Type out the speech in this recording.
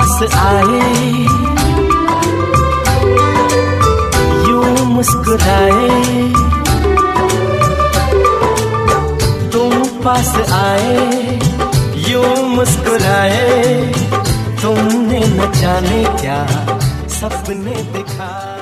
पास आए, यूं मुस्कुराए, तुम पास आए, यूं मुस्कुराए, तुमने न जाने क्या सपने दिखाए।